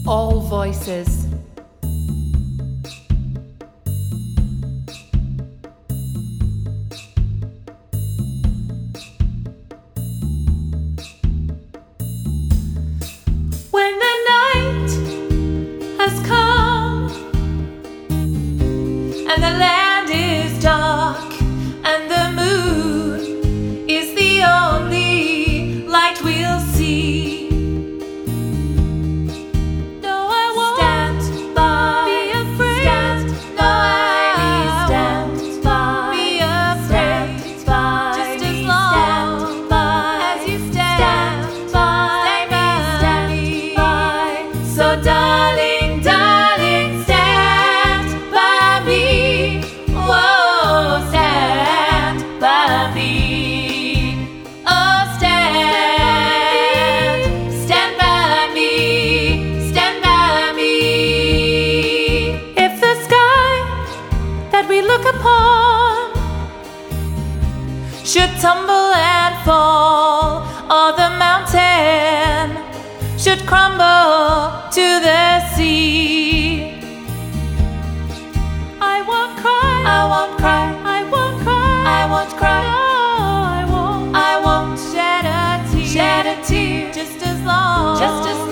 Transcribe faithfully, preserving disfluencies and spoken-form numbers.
All voices. When the night has come and the land is dark and the moon is the only light we'll see, darling, darling, stand by me. Whoa, stand by me. Oh, stand, stand by me, stand by me. If the sky that we look upon should tumble and fall, or the mountain should crumble to the sea, I won't cry, I won't cry, I won't cry, I won't cry, no, I won't, I won't shed a tear, shed a tear, just as long, just as long